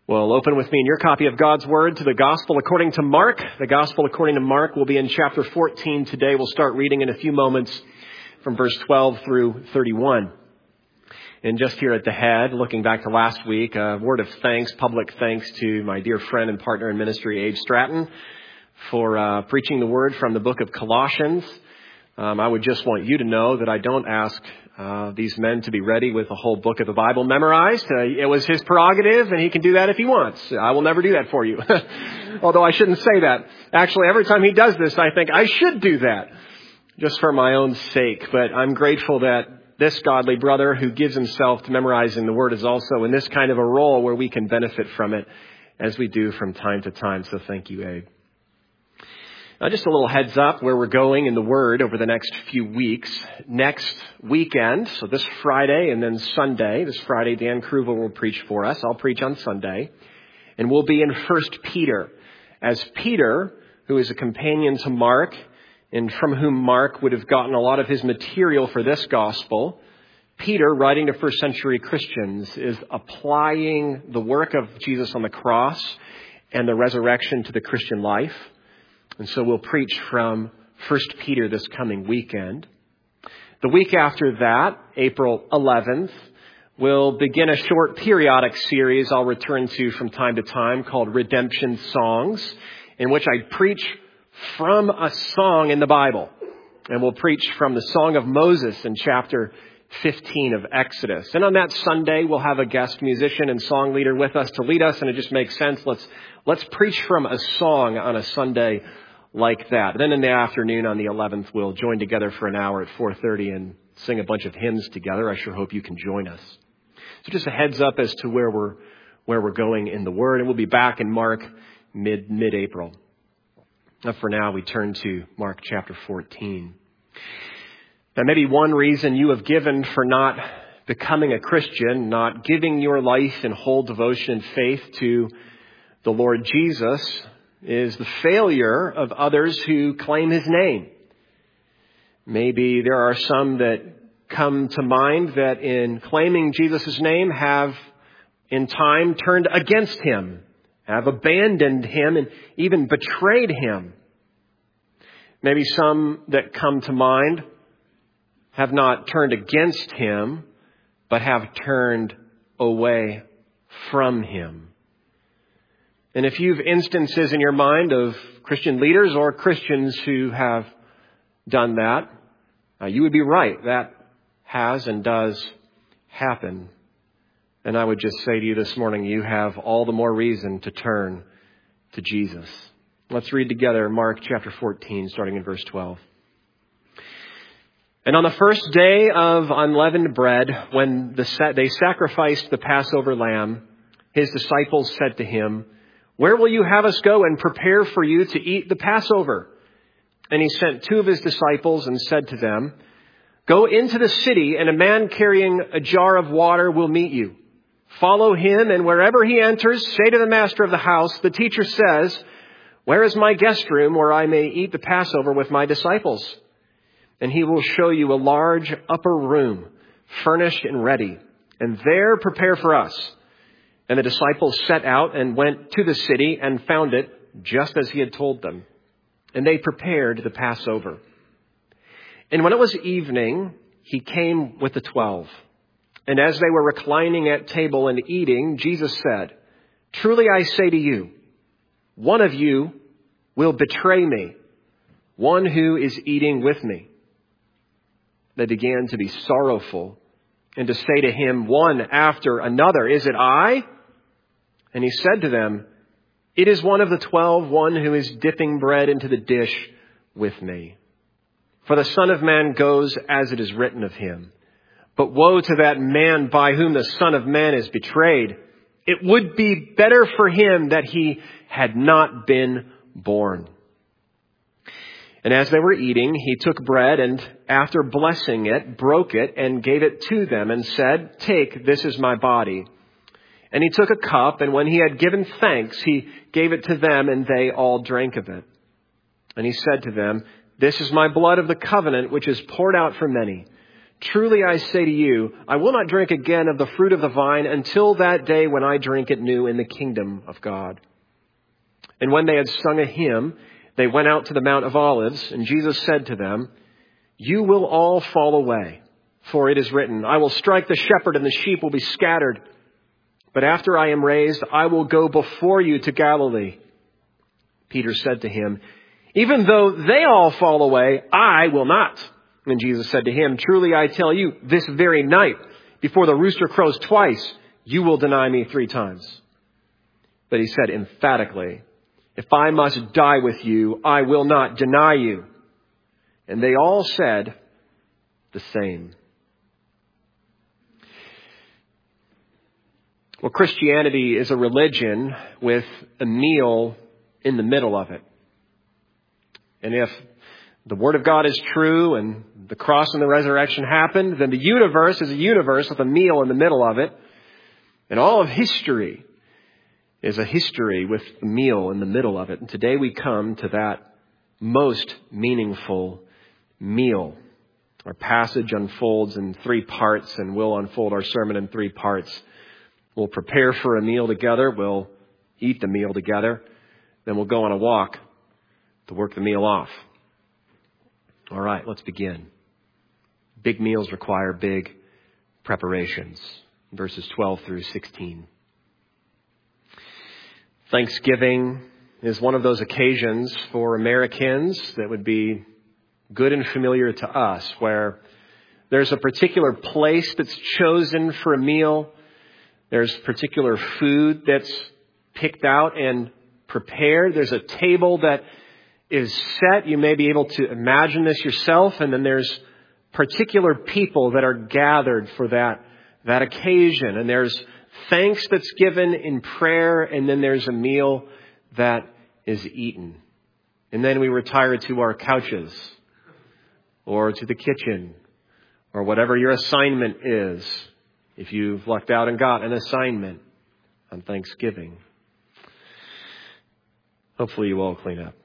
Well, open with me in your copy of God's Word to the Gospel according to Mark. The Gospel according to Mark will be in chapter 14 today. We'll start reading in a few moments from verse 12 through 31. And just here at the head, looking back to last week, a word of thanks, public thanks to my dear friend and partner in ministry, Abe Stratton, for preaching the Word from the book of Colossians. I would just want you to know that I don't ask these men to be ready with a whole book of the Bible memorized. It was his prerogative, and he can do that if he wants. I will never do that for you. Although I shouldn't say that. Actually, every time he does this, I think I should do that, just for my own sake. But I'm grateful that this godly brother who gives himself to memorizing the Word is also in this kind of a role where we can benefit from it as we do from time to time. So thank you, Abe. Just a little heads up where we're going in the Word over the next few weeks. Next weekend, so this Friday and then Sunday. This Friday, Dan Kruvel will preach for us. I'll preach on Sunday. And we'll be in 1 Peter. As Peter, who is a companion to Mark, and from whom Mark would have gotten a lot of his material for this gospel, Peter, writing to first century Christians, is applying the work of Jesus on the cross and the resurrection to the Christian life. And so we'll preach from 1 Peter this coming weekend. The week after that, April 11th, we'll begin a short periodic series I'll return to from time to time called Redemption Songs, in which I preach from a song in the Bible. And we'll preach from the Song of Moses in chapter 15 of Exodus. And on that Sunday, we'll have a guest musician and song leader with us to lead us, and it just makes sense. Let's preach from a song on a Sunday like that. Then in the afternoon on the 11th, we'll join together for an hour at 4:30 and sing a bunch of hymns together. I sure hope you can join us. So just a heads up as to where we're going in the Word, and we'll be back in Mark mid-April. For now, we turn to Mark chapter 14. Now, maybe one reason you have given for not becoming a Christian, not giving your life in whole devotion and faith to the Lord Jesus, is the failure of others who claim his name. Maybe there are some that come to mind that in claiming Jesus' name have in time turned against him, have abandoned him, and even betrayed him. Maybe some that come to mind have not turned against him, but have turned away from him. And if you've instances in your mind of Christian leaders or Christians who have done that, you would be right. That has and does happen. And I would just say to you this morning, you have all the more reason to turn to Jesus. Let's read together Mark chapter 14, starting in verse 12. And on the first day of unleavened bread, when they sacrificed the Passover lamb, his disciples said to him, "Where will you have us go and prepare for you to eat the Passover?" And he sent two of his disciples and said to them, "Go into the city, and a man carrying a jar of water will meet you. Follow him, and wherever he enters, say to the master of the house, 'The teacher says, where is my guest room where I may eat the Passover with my disciples?' And he will show you a large upper room, furnished and ready, and there prepare for us." And the disciples set out and went to the city and found it just as he had told them. And they prepared the Passover. And when it was evening, he came with the 12. And as they were reclining at table and eating, Jesus said, "Truly I say to you, one of you will betray me, one who is eating with me." They began to be sorrowful and to say to him one after another, "Is it I?" And he said to them, "It is one of the 12, one who is dipping bread into the dish with me. For the Son of Man goes as it is written of him. But woe to that man by whom the Son of Man is betrayed. It would be better for him that he had not been born." And as they were eating, he took bread and after blessing it, broke it and gave it to them and said, "Take, this is my body." And he took a cup, and when he had given thanks, he gave it to them, and they all drank of it. And he said to them, "This is my blood of the covenant, which is poured out for many. Truly I say to you, I will not drink again of the fruit of the vine until that day when I drink it new in the kingdom of God." And when they had sung a hymn, they went out to the Mount of Olives, and Jesus said to them, "You will all fall away, for it is written, I will strike the shepherd and the sheep will be scattered. But after I am raised, I will go before you to Galilee." Peter said to him, "Even though they all fall away, I will not." And Jesus said to him, "Truly I tell you, this very night, before the rooster crows twice, you will deny me 3 times. But he said emphatically, "If I must die with you, I will not deny you." And they all said the same. Well, Christianity is a religion with a meal in the middle of it. And if the Word of God is true and the cross and the resurrection happened, then the universe is a universe with a meal in the middle of it. And all of history is a history with a meal in the middle of it. And today we come to that most meaningful meal. Our passage unfolds in 3 parts, and we'll unfold our sermon in 3 parts. We'll prepare for a meal together. We'll eat the meal together. Then we'll go on a walk to work the meal off. All right, let's begin. Big meals require big preparations. Verses 12 through 16. Thanksgiving is one of those occasions for Americans that would be good and familiar to us, where there's a particular place that's chosen for a meal. There's particular food that's picked out and prepared. There's a table that is set. You may be able to imagine this yourself. And then there's particular people that are gathered for that occasion. And there's thanks that's given in prayer. And then there's a meal that is eaten. And then we retire to our couches or to the kitchen or whatever your assignment is, if you've lucked out and got an assignment on Thanksgiving. Hopefully you all clean up.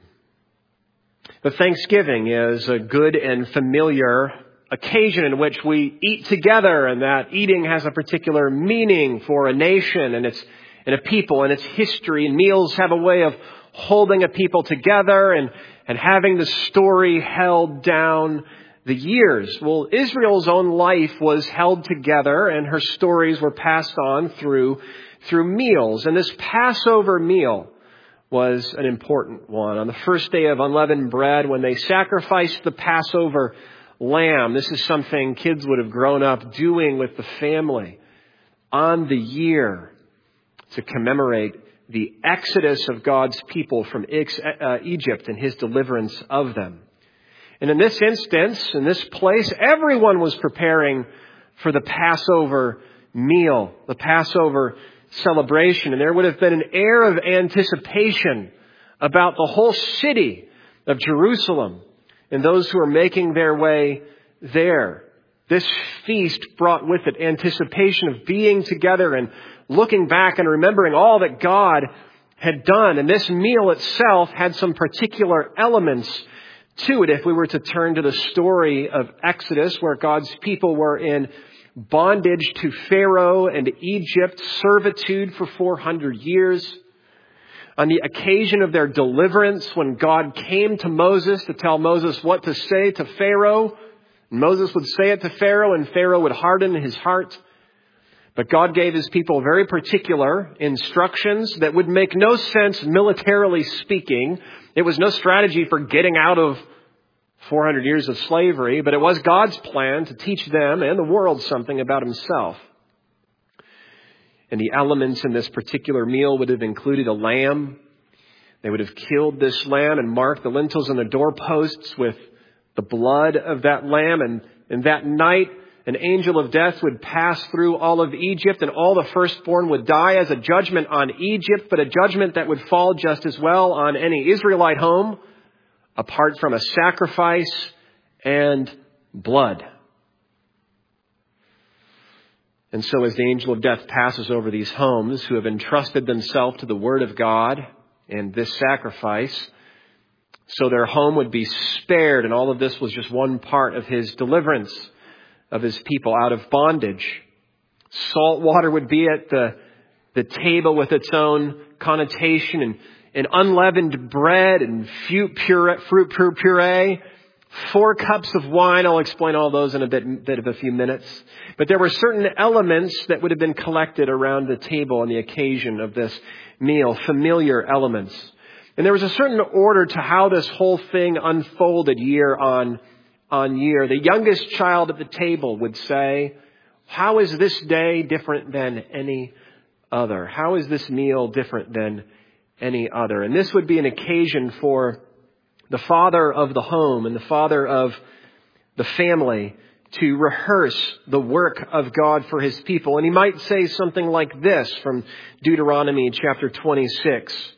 But Thanksgiving is a good and familiar occasion in which we eat together, and that eating has a particular meaning for a nation and a people and its history. And meals have a way of holding a people together and having the story held down the years. Well, Israel's own life was held together, and her stories were passed on through meals. And this Passover meal was an important one. On the first day of unleavened bread, when they sacrificed the Passover lamb, this is something kids would have grown up doing with the family on the year to commemorate the exodus of God's people from Egypt and his deliverance of them. And in this instance, in this place, everyone was preparing for the Passover meal, the Passover celebration. And there would have been an air of anticipation about the whole city of Jerusalem and those who are making their way there. This feast brought with it anticipation of being together and looking back and remembering all that God had done. And this meal itself had some particular elements to it. If we were to turn to the story of Exodus, where God's people were in bondage to Pharaoh and Egypt, servitude for 400 years. On the occasion of their deliverance, when God came to Moses to tell Moses what to say to Pharaoh, Moses would say it to Pharaoh and Pharaoh would harden his heart. But God gave his people very particular instructions that would make no sense militarily speaking. It was no strategy for getting out of 400 years of slavery, but it was God's plan to teach them and the world something about himself. And the elements in this particular meal would have included a lamb. They would have killed this lamb and marked the lintels and the doorposts with the blood of that lamb. And that night, an angel of death would pass through all of Egypt, and all the firstborn would die as a judgment on Egypt, but a judgment that would fall just as well on any Israelite home, apart from a sacrifice and blood. And so as the angel of death passes over these homes who have entrusted themselves to the word of God and this sacrifice, so their home would be spared, and all of this was just one part of his deliverance. of his people out of bondage. Salt water would be at the table with its own connotation, and unleavened bread and fruit puree, 4 cups of wine. I'll explain all those in a bit of a few minutes. But there were certain elements that would have been collected around the table on the occasion of this meal, familiar elements. And there was a certain order to how this whole thing unfolded year on year. The youngest child at the table would say, "How is this day different than any other? How is this meal different than any other?" And this would be an occasion for the father of the home and the father of the family to rehearse the work of God for his people. And he might say something like this from Deuteronomy chapter 26.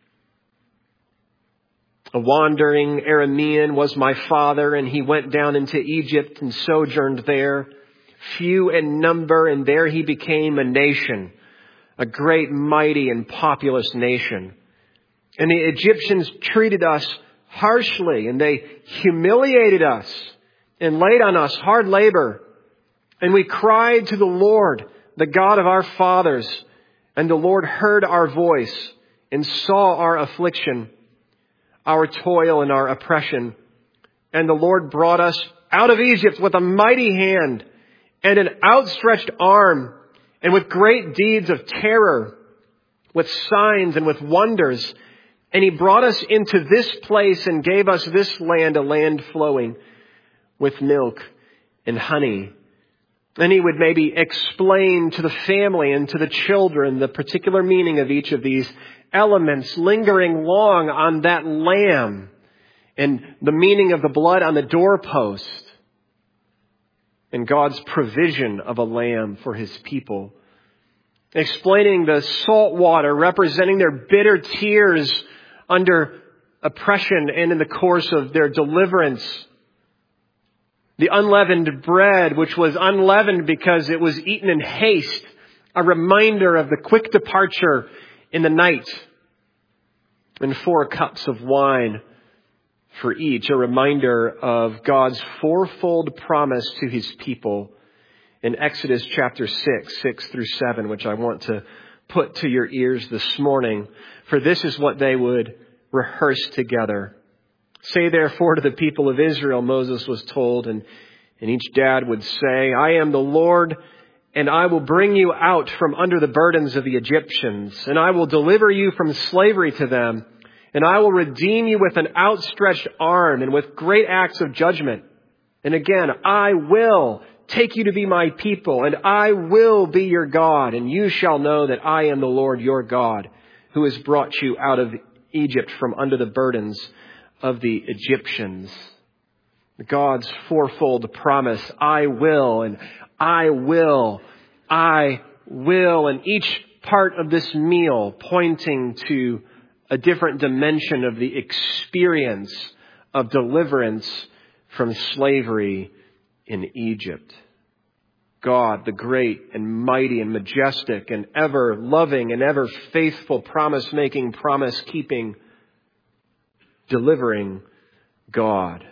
"A wandering Aramean was my father, and he went down into Egypt and sojourned there, few in number, and there he became a nation, a great, mighty, and populous nation. And the Egyptians treated us harshly, and they humiliated us and laid on us hard labor. And we cried to the Lord, the God of our fathers, and the Lord heard our voice and saw our affliction, our toil and our oppression. And the Lord brought us out of Egypt with a mighty hand and an outstretched arm, and with great deeds of terror, with signs and with wonders. And he brought us into this place and gave us this land, a land flowing with milk and honey." And he would maybe explain to the family and to the children the particular meaning of each of these elements, lingering long on that lamb and the meaning of the blood on the doorpost and God's provision of a lamb for his people. Explaining the salt water representing their bitter tears under oppression and in the course of their deliverance. The unleavened bread, which was unleavened because it was eaten in haste, a reminder of the quick departure in the night. And 4 cups of wine for each, a reminder of God's fourfold promise to his people in Exodus chapter 6 through 7, which I want to put to your ears this morning. For this is what they would rehearse together. "Say therefore to the people of Israel," Moses was told, and each dad would say, "I am the Lord, and I will bring you out from under the burdens of the Egyptians, and I will deliver you from slavery to them, and I will redeem you with an outstretched arm and with great acts of judgment. And again, I will take you to be my people, and I will be your God, and you shall know that I am the Lord your God, who has brought you out of Egypt from under the burdens of the Egyptians." God's fourfold promise, I will, and I will, I will. And each part of this meal pointing to a different dimension of the experience of deliverance from slavery in Egypt. God, the great and mighty and majestic and ever loving and ever faithful, promise-making, promise-keeping, delivering God.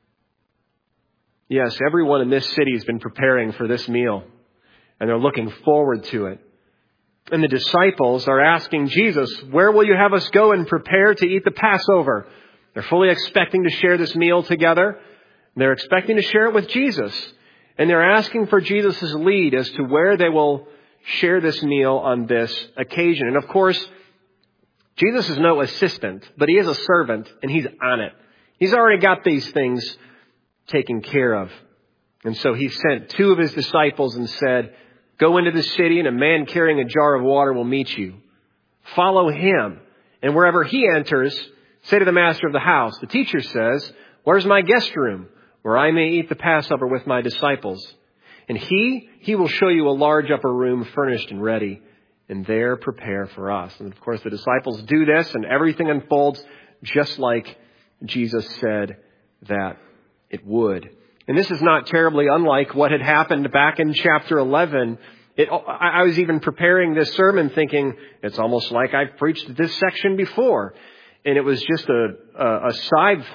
Yes, everyone in this city has been preparing for this meal, and they're looking forward to it. And the disciples are asking Jesus, "Where will you have us go and prepare to eat the Passover?" They're fully expecting to share this meal together. They're expecting to share it with Jesus. And they're asking for Jesus' lead as to where they will share this meal on this occasion. And of course, Jesus is no assistant, but he is a servant, and he's on it. He's already got these things taken care of. And so he sent 2 of his disciples and said, "Go into the city, and a man carrying a jar of water will meet you. Follow him. And wherever he enters, say to the master of the house, 'The teacher says, where's my guest room, where I may eat the Passover with my disciples?' And he will show you a large upper room furnished and ready, and there prepare for us." And of course, the disciples do this, and everything unfolds just like Jesus said that it would. And this is not terribly unlike what had happened back in chapter 11. I was even preparing this sermon thinking, it's almost like I've preached this section before. And it was just a side thought.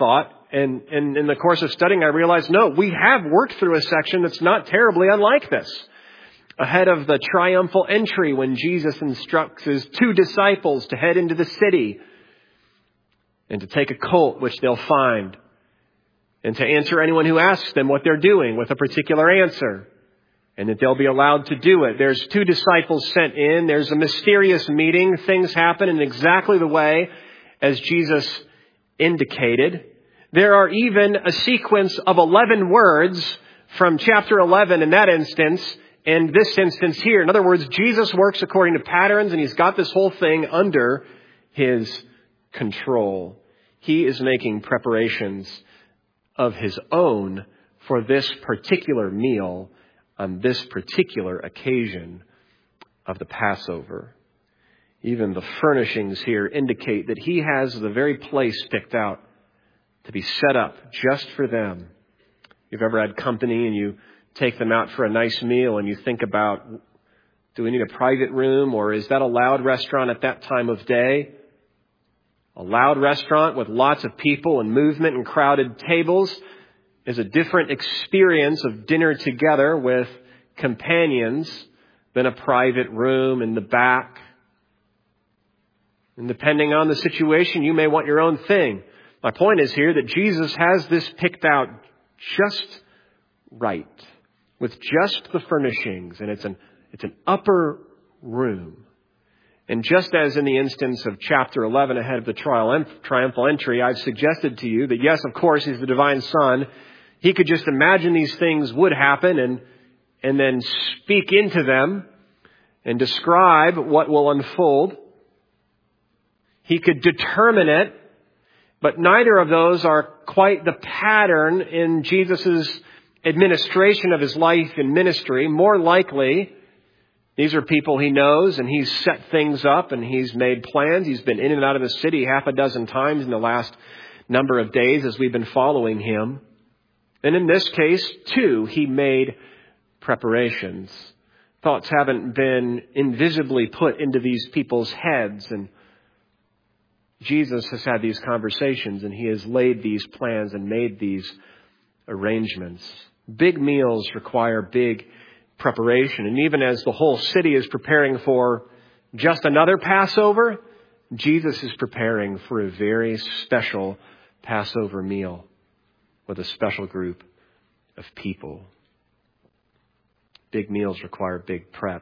And in the course of studying, I realized, no, we have worked through a section that's not terribly unlike this. Ahead of the triumphal entry, when Jesus instructs his 2 disciples to head into the city and to take a colt which they'll find, and to answer anyone who asks them what they're doing with a particular answer, and that they'll be allowed to do it. There's 2 disciples sent in. There's a mysterious meeting. Things happen in exactly the way as Jesus indicated. There are even a sequence of 11 words from chapter 11 in that instance, and this instance here. In other words, Jesus works according to patterns, and he's got this whole thing under his control. He is making preparations of his own for this particular meal on this particular occasion of the Passover. Even the furnishings here indicate that he has the very place picked out to be set up just for them. You've ever had company and you take them out for a nice meal and you think about, do we need a private room, or is that a loud restaurant at that time of day? A loud restaurant with lots of people and movement and crowded tables is a different experience of dinner together with companions than a private room in the back. And depending on the situation, you may want your own thing. My point is here that Jesus has this picked out just right, with just the furnishings, and it's an upper room. And just as in the instance of chapter 11 ahead of the triumphal entry, I've suggested to you that yes, of course, he's the divine Son. He could just imagine these things would happen and then speak into them and describe what will unfold. He could determine it, but neither of those are quite the pattern in Jesus' administration of his life and ministry. More likely, these are people he knows, and he's set things up, and he's made plans. He's been in and out of the city 6 times in the last number of days as we've been following him. And in this case, too, he made preparations. Thoughts haven't been invisibly put into these people's heads, and Jesus has had these conversations, and he has laid these plans and made these arrangements. Big meals require big preparation. And even as the whole city is preparing for just another Passover, Jesus is preparing for a very special Passover meal with a special group of people. Big meals require big prep.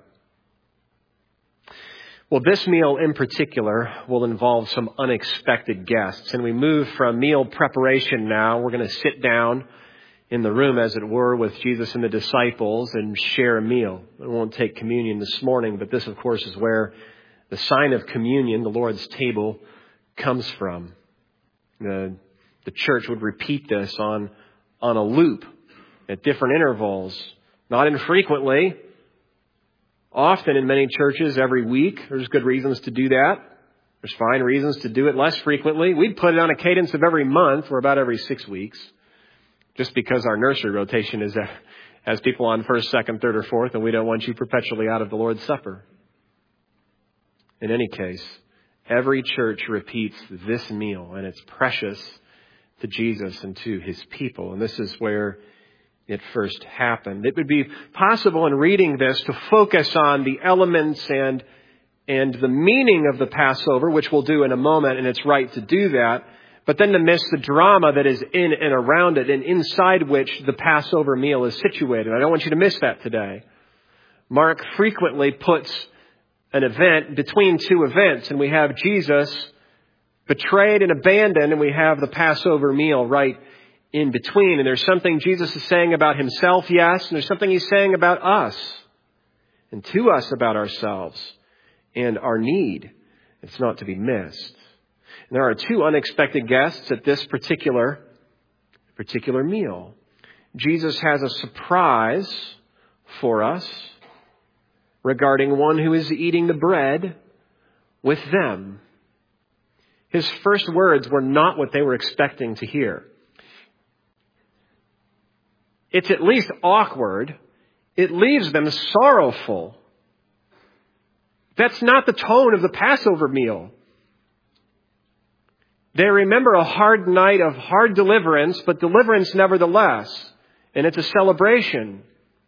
Well, this meal in particular will involve some unexpected guests. And we move from meal preparation now. We're going to sit down in the room, as it were, with Jesus and the disciples and share a meal. We won't take communion this morning, but this, of course, is where the sign of communion, the Lord's table, comes from. The church would repeat this on a loop at different intervals, not infrequently. Often in many churches every week. There's good reasons to do that. There's fine reasons to do it less frequently. We'd put it on a cadence of every month or about every 6 weeks, just because our nursery rotation has people on first, second, third, or fourth, and we don't want you perpetually out of the Lord's Supper. In any case, every church repeats this meal, and it's precious to Jesus and to his people. And this is where it first happened. It would be possible in reading this to focus on the elements and the meaning of the Passover, which we'll do in a moment, and it's right to do that, but then to miss the drama that is in and around it and inside which the Passover meal is situated. I don't want you to miss that today. Mark frequently puts an event between 2 events, and we have Jesus betrayed and abandoned, and we have the Passover meal right in between. And there's something Jesus is saying about himself, yes, and there's something he's saying about us and to us about ourselves and our need. It's not to be missed. And there are 2 unexpected guests at this particular meal. Jesus has a surprise for us regarding one who is eating the bread with them. His first words were not what they were expecting to hear. It's at least awkward. It leaves them sorrowful. That's not the tone of the Passover meal. They remember a hard night of hard deliverance, but deliverance nevertheless. And it's a celebration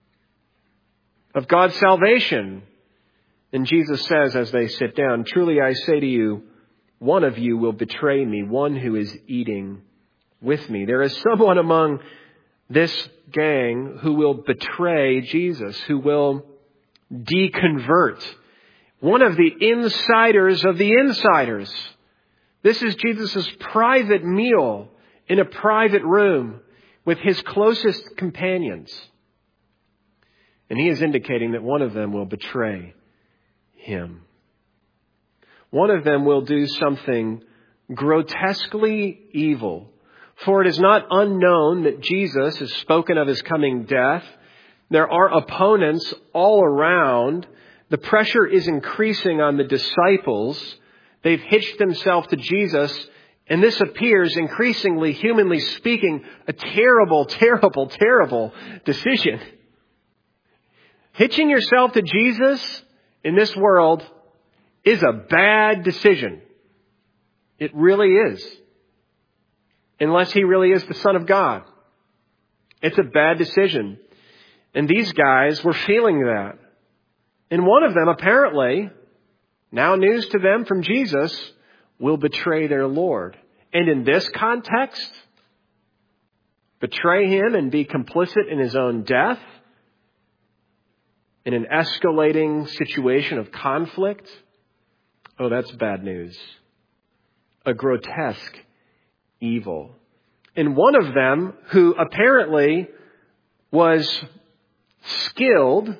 of God's salvation. And Jesus says as they sit down, "Truly I say to you, one of you will betray me, one who is eating with me." There is someone among this gang who will betray Jesus, who will deconvert. One of the insiders of the insiders. This is Jesus' private meal in a private room with his closest companions. And he is indicating that one of them will betray him. One of them will do something grotesquely evil. For it is not unknown that Jesus has spoken of his coming death. There are opponents all around. The pressure is increasing on the disciples. They've hitched themselves to Jesus, and this appears increasingly, humanly speaking, a terrible, terrible, terrible decision. Hitching yourself to Jesus in this world is a bad decision. It really is. Unless he really is the Son of God. It's a bad decision. And these guys were feeling that. And one of them, apparently, now news to them from Jesus, will betray their Lord. And in this context, betray him and be complicit in his own death, in an escalating situation of conflict. Oh, that's bad news. A grotesque evil. And one of them, who apparently was skilled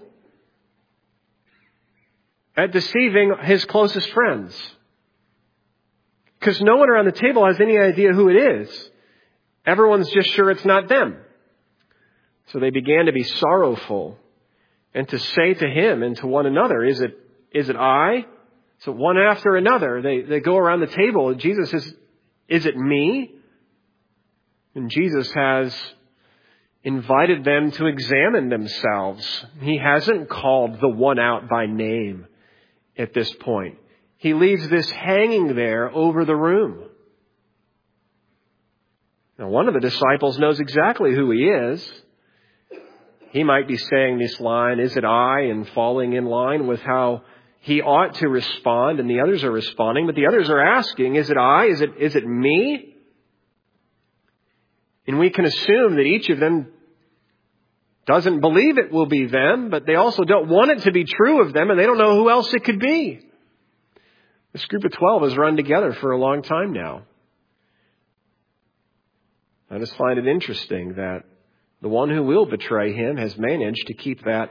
at deceiving his closest friends. Because no one around the table has any idea who it is. Everyone's just sure it's not them. So they began to be sorrowful and to say to him and to one another, is it I? So one after another, they go around the table. And Jesus says, is it me? And Jesus has invited them to examine themselves. He hasn't called the one out by name at this point. He leaves this hanging there over the room. Now, one of the disciples knows exactly who he is. He might be saying this line, is it I? And falling in line with how he ought to respond, and the others are responding, but the others are asking, is it I? Is it me? And we can assume that each of them doesn't believe it will be them, but they also don't want it to be true of them, and they don't know who else it could be. This group of 12 has run together for a long time now. I just find it interesting that the one who will betray him has managed to keep that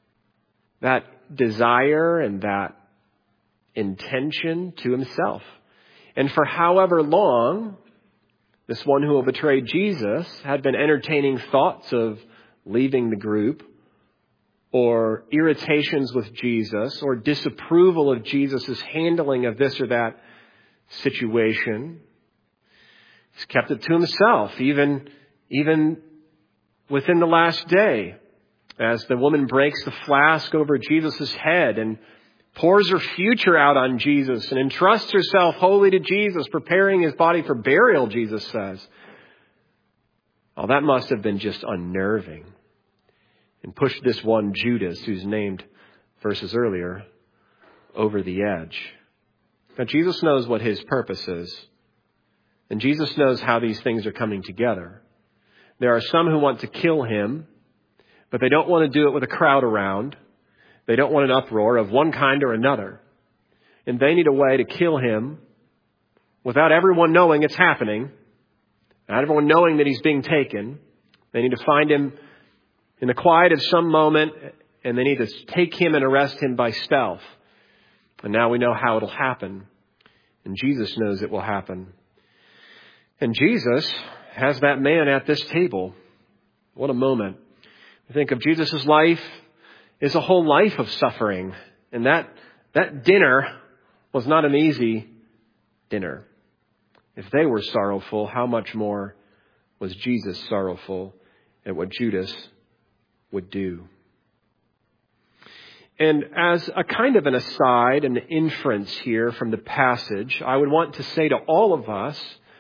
desire and that intention to himself. And for however long this one who will betray Jesus had been entertaining thoughts of leaving the group, or irritations with Jesus, or disapproval of Jesus' handling of this or that situation, he's kept it to himself, even within the last day, as the woman breaks the flask over Jesus' head and pours her future out on Jesus and entrusts herself wholly to Jesus, preparing his body for burial, Jesus says. Oh, that must have been just unnerving and pushed this one Judas, who's named verses earlier, over the edge. Now, Jesus knows what his purpose is, and Jesus knows how these things are coming together. There are some who want to kill him, but they don't want to do it with a crowd around. They don't want an uproar of one kind or another. And they need a way to kill him without everyone knowing it's happening, without everyone knowing that he's being taken. They need to find him in the quiet of some moment, and they need to take him and arrest him by stealth. And now we know how it'll happen. And Jesus knows it will happen. And Jesus has that man at this table. What a moment. I think of Jesus' life is a whole life of suffering. And that dinner was not an easy dinner. If they were sorrowful, how much more was Jesus sorrowful at what Judas would do? And as a kind of an aside, an inference here from the passage, I would want to say to all of us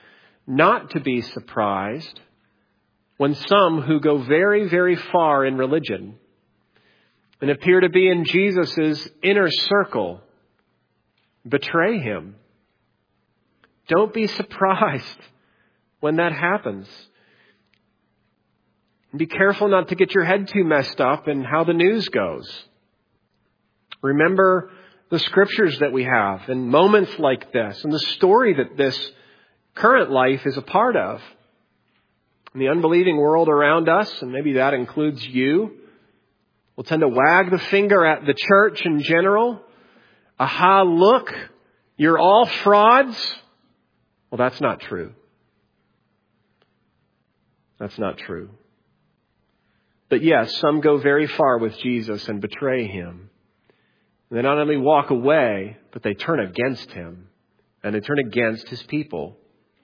not to be surprised when some who go very, very far in religion and appear to be in Jesus' inner circle betray him. Don't be surprised when that happens. Be careful not to get your head too messed up in how the news goes. Remember the scriptures that we have and moments like this and the story that this current life is a part of. In the unbelieving world around us, and maybe that includes you, will tend to wag the finger at the church in general. Aha, look, you're all frauds. Well, that's not true. That's not true. But yes, some go very far with Jesus and betray him. And they not only walk away, but they turn against him. And they turn against his people.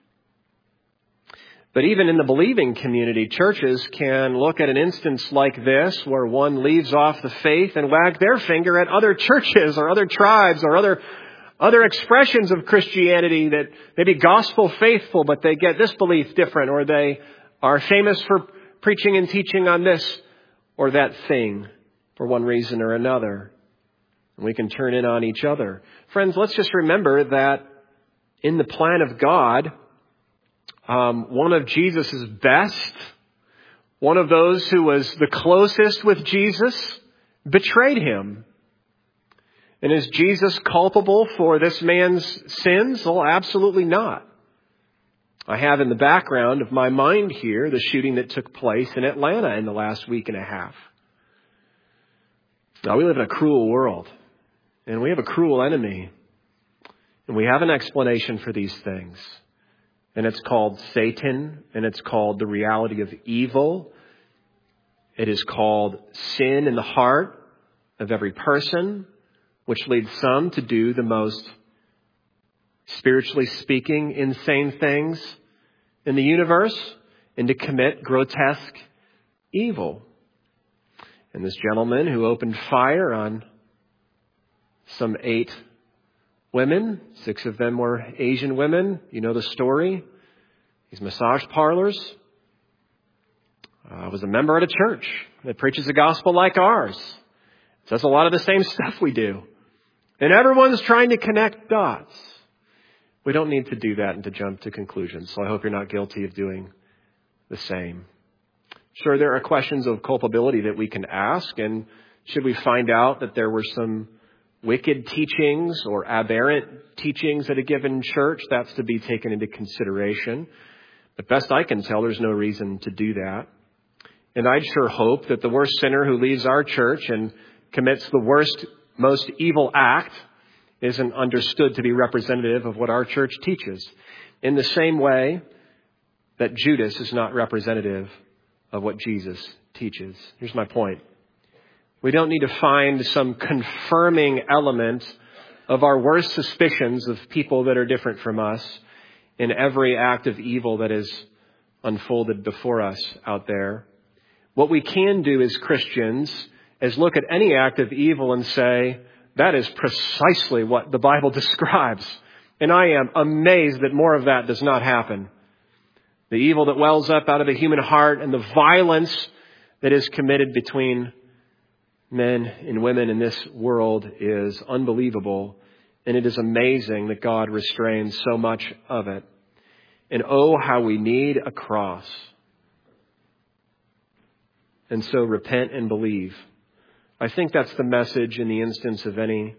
But even in the believing community, churches can look at an instance like this where one leaves off the faith and wag their finger at other churches or other tribes or other expressions of Christianity that may be gospel faithful, but they get this belief different, or they are famous for preaching and teaching on this or that thing for one reason or another. And we can turn in on each other. Friends, let's just remember that in the plan of God, one of Jesus' best, one of those who was the closest with Jesus, betrayed him. And is Jesus culpable for this man's sins? Well, absolutely not. I have in the background of my mind here the shooting that took place in Atlanta in the last week and a half. Now, we live in a cruel world, and we have a cruel enemy, and we have an explanation for these things. And it's called Satan, and it's called the reality of evil. It is called sin in the heart of every person, which leads some to do the most, spiritually speaking, insane things in the universe and to commit grotesque evil. And this gentleman who opened fire on some 8 women, 6 of them were Asian women. You know the story. These massage parlors. I was a member at a church that preaches the gospel like ours. It says a lot of the same stuff we do. And everyone's trying to connect dots. We don't need to do that and to jump to conclusions. So I hope you're not guilty of doing the same. Sure, there are questions of culpability that we can ask. And should we find out that there were some wicked teachings or aberrant teachings at a given church, that's to be taken into consideration. But best I can tell, there's no reason to do that. And I'd sure hope that the worst sinner who leaves our church and commits the worst, most evil act isn't understood to be representative of what our church teaches. In the same way that Judas is not representative of what Jesus teaches. Here's my point. We don't need to find some confirming element of our worst suspicions of people that are different from us in every act of evil that is unfolded before us out there. What we can do as Christians is look at any act of evil and say, that is precisely what the Bible describes. And I am amazed that more of that does not happen. The evil that wells up out of the human heart and the violence that is committed between men and women in this world is unbelievable. And it is amazing that God restrains so much of it. And oh, how we need a cross. And so repent and believe. I think that's the message in the instance of any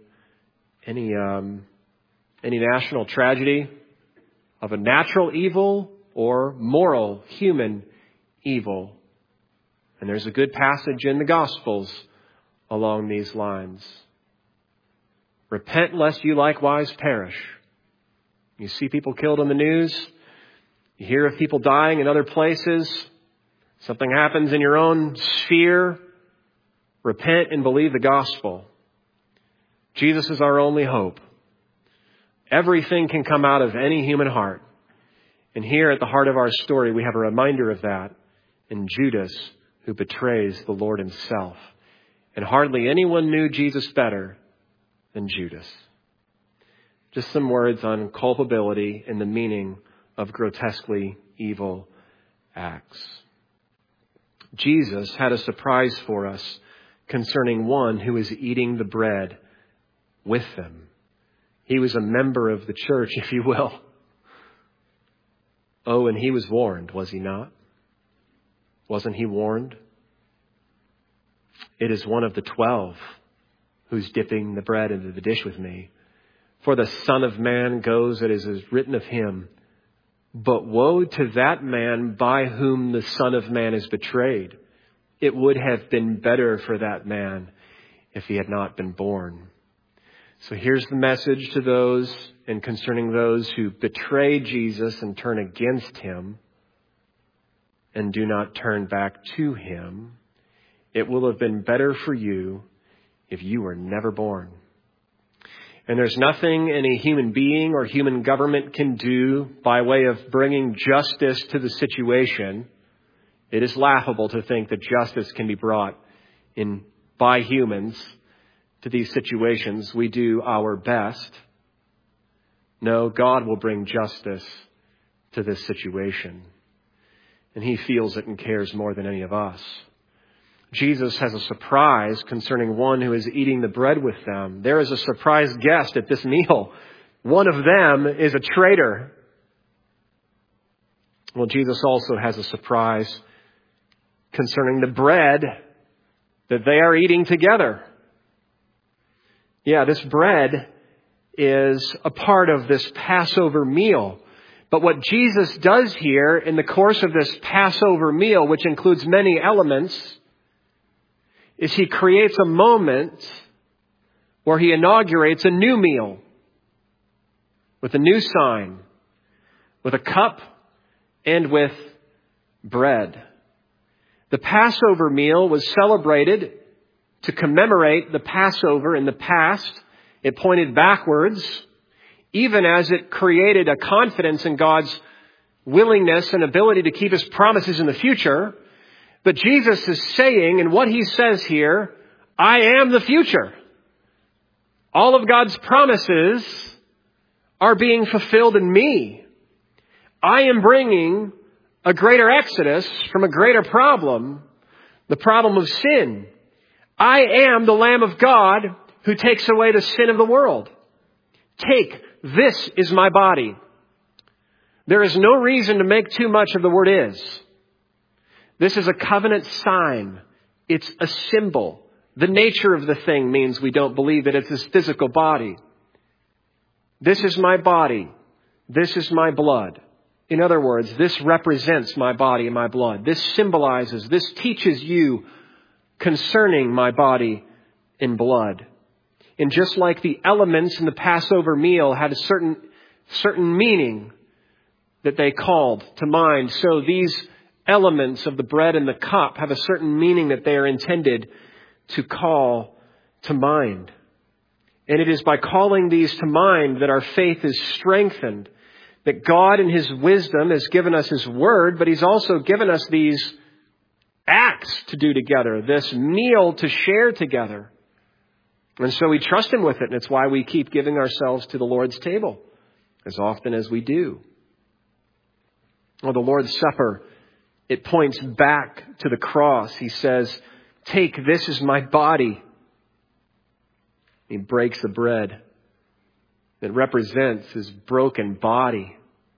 national tragedy, of a natural evil or moral human evil. And there's a good passage in the Gospels along these lines. Repent lest you likewise perish. You see people killed on the news. You hear of people dying in other places. Something happens in your own sphere. Repent and believe the gospel. Jesus is our only hope. Everything can come out of any human heart. And here at the heart of our story, we have a reminder of that in Judas, who betrays the Lord himself. And hardly anyone knew Jesus better than Judas. Just some words on culpability and the meaning of grotesquely evil acts. Jesus had a surprise for us concerning one who is eating the bread with them. He was a member of the church, if you will. Oh, and he was warned, was he not? Wasn't he warned? It is one of the 12 who's dipping the bread into the dish with me. For the Son of Man goes as is written of him. But woe to that man by whom the Son of Man is betrayed. It would have been better for that man if he had not been born. So here's the message to those and concerning those who betray Jesus and turn against him and do not turn back to him. It will have been better for you if you were never born. And there's nothing any human being or human government can do by way of bringing justice to the situation. It is laughable to think that justice can be brought in by humans to these situations. We do our best. No, God will bring justice to this situation. And he feels it and cares more than any of us. Jesus has a surprise concerning one who is eating the bread with them. There is a surprise guest at this meal. One of them is a traitor. Well, Jesus also has a surprise concerning the bread that they are eating together. Yeah, this bread is a part of this Passover meal. But what Jesus does here in the course of this Passover meal, which includes many elements, is he creates a moment where he inaugurates a new meal with a new sign, with a cup and with bread. The Passover meal was celebrated to commemorate the Passover in the past. It pointed backwards, even as it created a confidence in God's willingness and ability to keep his promises in the future. But Jesus is saying, in what he says here, I am the future. All of God's promises are being fulfilled in me. I am bringing a greater exodus from a greater problem, the problem of sin. I am the Lamb of God who takes away the sin of the world. Take, this is my body. There is no reason to make too much of the word is. This is a covenant sign. It's a symbol. The nature of the thing means we don't believe that it's his physical body. This is my body. This is my blood. In other words, this represents my body and my blood. This symbolizes, this teaches you concerning my body and blood. And just like the elements in the Passover meal had a certain meaning that they called to mind, so these elements of the bread and the cup have a certain meaning that they are intended to call to mind. And it is by calling these to mind that our faith is strengthened, that God in his wisdom has given us his word, but he's also given us these acts to do together, this meal to share together. And so we trust him with it, and it's why we keep giving ourselves to the Lord's table as often as we do. Well, the Lord's Supper, it points back to the cross. He says, take, this is my body. He breaks the bread that represents his broken body.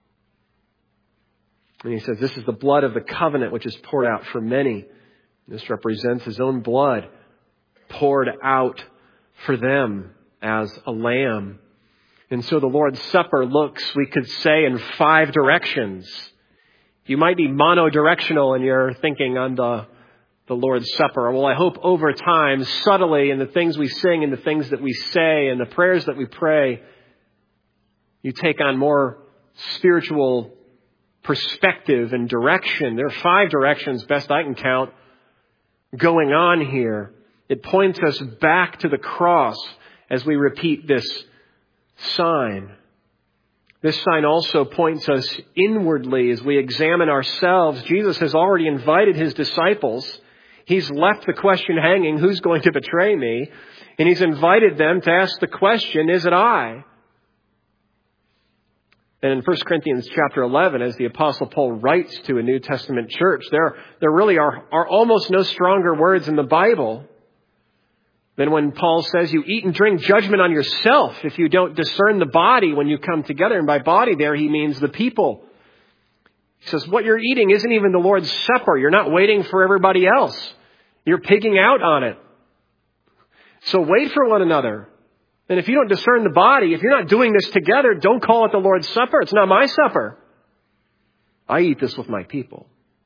And he says, this is the blood of the covenant which is poured out for many. This represents his own blood poured out for them as a lamb. And so the Lord's Supper looks, we could say, in 5 directions. You might be monodirectional in your thinking on the Lord's Supper. Well, I hope over time, subtly, in the things we sing and the things that we say and the prayers that we pray, you take on more spiritual perspective and direction. There are 5 directions, best I can count, going on here. It points us back to the cross as we repeat this sign. This sign also points us inwardly as we examine ourselves. Jesus has already invited his disciples. He's left the question hanging, who's going to betray me? And he's invited them to ask the question, is it I? And in 1 Corinthians chapter 11, as the Apostle Paul writes to a New Testament church, there really are almost no stronger words in the Bible than when Paul says you eat and drink judgment on yourself if you don't discern the body when you come together. And by body there, he means the people. He says what you're eating isn't even the Lord's Supper. You're not waiting for everybody else. You're pigging out on it. So wait for one another. And if you don't discern the body, if you're not doing this together, don't call it the Lord's Supper. It's not my supper. I eat this with my people.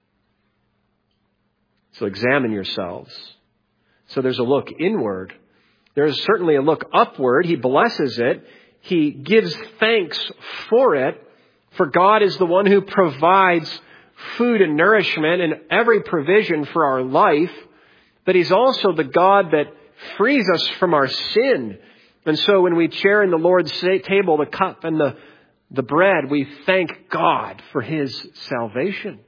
So examine yourselves. So there's a look inward. There's certainly a look upward. He blesses it. He gives thanks for it. For God is the one who provides food and nourishment and every provision for our life. But He's also the God that frees us from our sin. And so when we share in the Lord's table, the cup and the bread, we thank God for His salvation.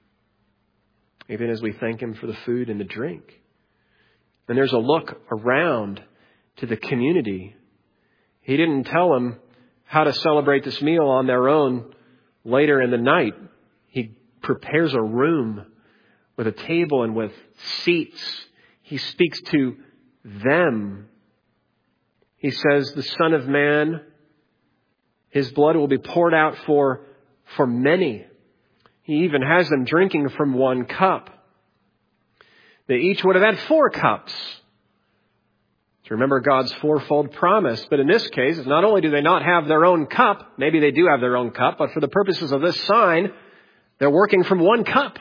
Even as we thank Him for the food and the drink. And there's a look around to the community. He didn't tell them how to celebrate this meal on their own later in the night. He prepares a room with a table and with seats. He speaks to them. He says, the Son of Man, His blood will be poured out for many. He even has them drinking from one cup. They each would have had 4 cups. To remember God's fourfold promise. But in this case, not only do they not have their own cup, maybe they do have their own cup, but for the purposes of this sign, they're working from one cup.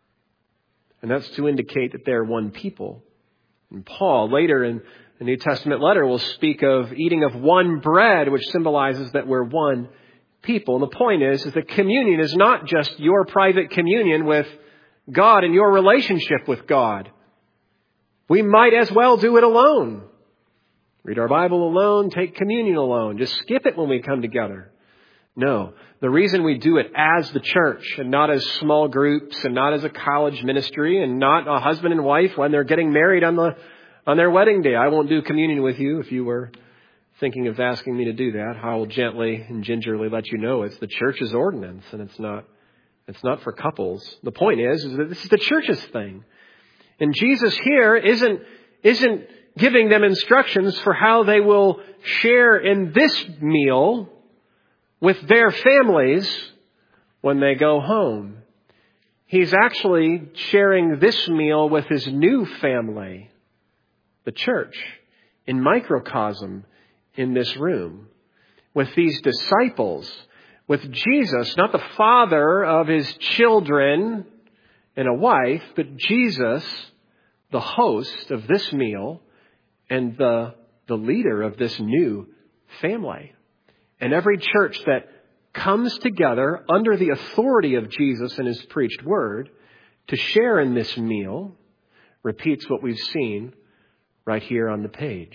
And that's to indicate that they're one people. And Paul, later in the New Testament letter, will speak of eating of one bread, which symbolizes that we're one people. And the point is that communion is not just your private communion with God and your relationship with God. We might as well do it alone. Read our Bible alone, take communion alone. Just skip it when we come together. No, the reason we do it as the church and not as small groups and not as a college ministry and not a husband and wife when they're getting married on their wedding day. I won't do communion with you if you were thinking of asking me to do that. I will gently and gingerly let you know it's the church's ordinance and it's not for couples. The point is that this is the church's thing. And Jesus here isn't giving them instructions for how they will share in this meal with their families when they go home. He's actually sharing this meal with His new family, the church, in microcosm in this room, with these disciples, with Jesus, not the father of His children and a wife, but Jesus, the host of this meal and the leader of this new family. And every church that comes together under the authority of Jesus and His preached word to share in this meal repeats what we've seen right here on the page.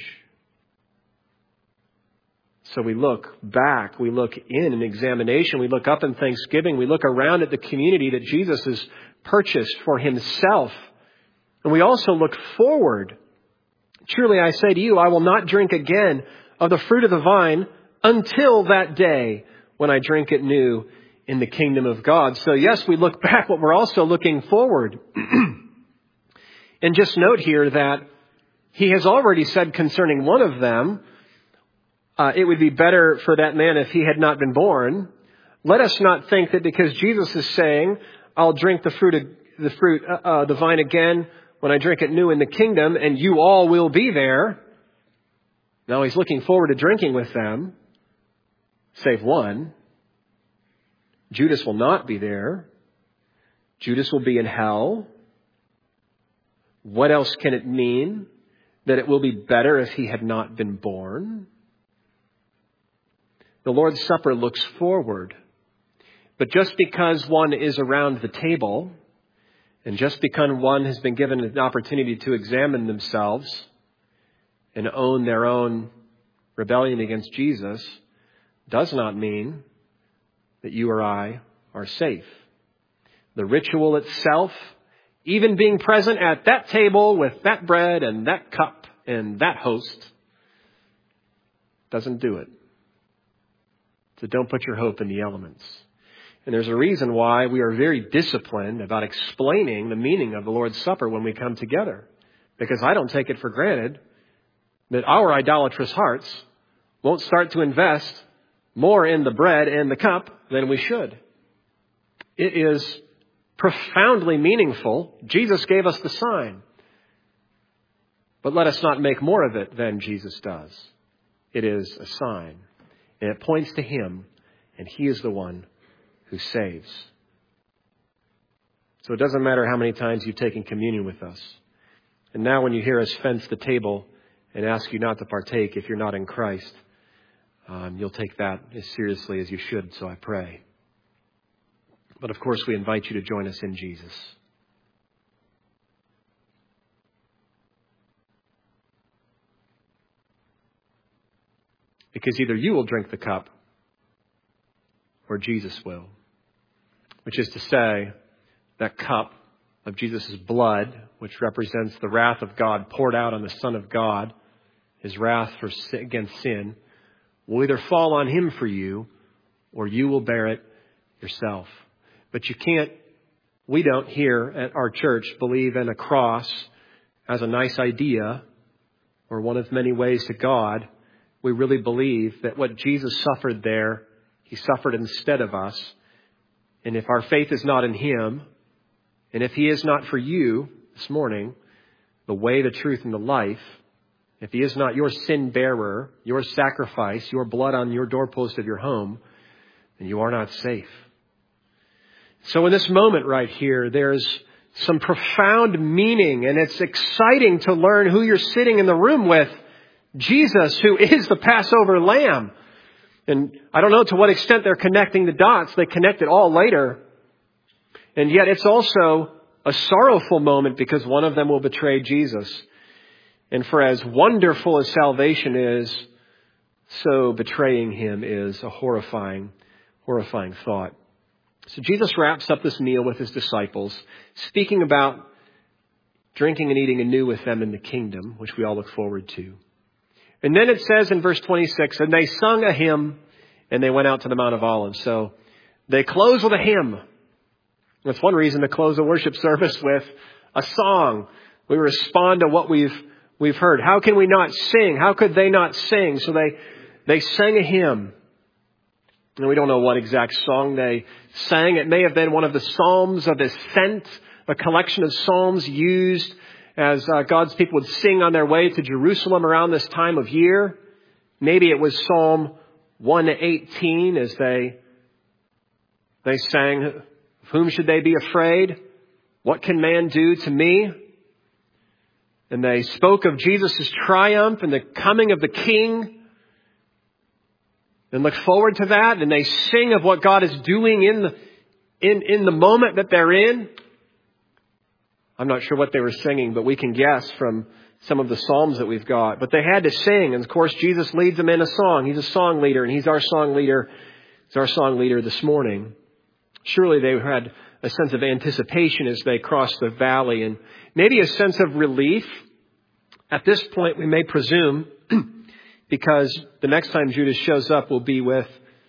So we look back, we look in examination, we look up in thanksgiving, we look around at the community that Jesus has purchased for Himself. And we also look forward. Truly I say to you, I will not drink again of the fruit of the vine until that day when I drink it new in the kingdom of God. So yes, we look back, but we're also looking forward. And just note here that He has already said concerning one of them, it would be better for that man if he had not been born. Let us not think that because Jesus is saying, I'll drink the vine again when I drink it new in the kingdom, and you all will be there. Now He's looking forward to drinking with them, save one. Judas will not be there. Judas will be in hell. What else can it mean? That it will be better if he had not been born? The Lord's Supper looks forward. But just because one is around the table, and just because one has been given an opportunity to examine themselves and own their own rebellion against Jesus, does not mean that you or I are safe. The ritual itself, even being present at that table with that bread and that cup and that host, doesn't do it. So don't put your hope in the elements. And there's a reason why we are very disciplined about explaining the meaning of the Lord's Supper when we come together. Because I don't take it for granted that our idolatrous hearts won't start to invest more in the bread and the cup than we should. It is profoundly meaningful. Jesus gave us the sign. But let us not make more of it than Jesus does. It is a sign. And it points to Him. And He is the one who saves. So it doesn't matter how many times you've taken communion with us. And now when you hear us fence the table and ask you not to partake if you're not in Christ, you'll take that as seriously as you should, so I pray. But of course, we invite you to join us in Jesus. Because either you will drink the cup or Jesus will. Which is to say, that cup of Jesus' blood, which represents the wrath of God poured out on the Son of God, His wrath against sin, will either fall on Him for you or you will bear it yourself. But we don't here at our church believe in a cross as a nice idea or one of many ways to God. We really believe that what Jesus suffered there, He suffered instead of us. And if our faith is not in Him, and if He is not for you this morning, the way, the truth, and the life, if He is not your sin bearer, your sacrifice, your blood on your doorpost of your home, then you are not safe. So in this moment right here, there's some profound meaning, and it's exciting to learn who you're sitting in the room with. Jesus, who is the Passover lamb. And I don't know to what extent they're connecting the dots. They connect it all later. And yet it's also a sorrowful moment because one of them will betray Jesus. And for as wonderful as salvation is, so betraying Him is a horrifying thought. So Jesus wraps up this meal with His disciples, speaking about drinking and eating anew with them in the kingdom, which we all look forward to. And then it says in verse 26, and they sung a hymn and they went out to the Mount of Olives. So they close with a hymn. That's one reason to close a worship service with a song. We respond to what we've heard. How can we not sing? How could they not sing? So they sang a hymn. And we don't know what exact song they sang. It may have been one of the Psalms of Ascent, a collection of psalms used as God's people would sing on their way to Jerusalem around this time of year. Maybe it was Psalm 118 as they sang, of whom should they be afraid? What can man do to me? And they spoke of Jesus' triumph and the coming of the King and look forward to that. And they sing of what God is doing in the moment that they're in. I'm not sure what they were singing, but we can guess from some of the Psalms that we've got. But they had to sing. And of course, Jesus leads them in a song. He's a song leader, and He's our song leader. He's our song leader this morning. Surely they had a sense of anticipation as they crossed the valley and maybe a sense of relief. At this point, we may presume, because the next time Judas shows up will be with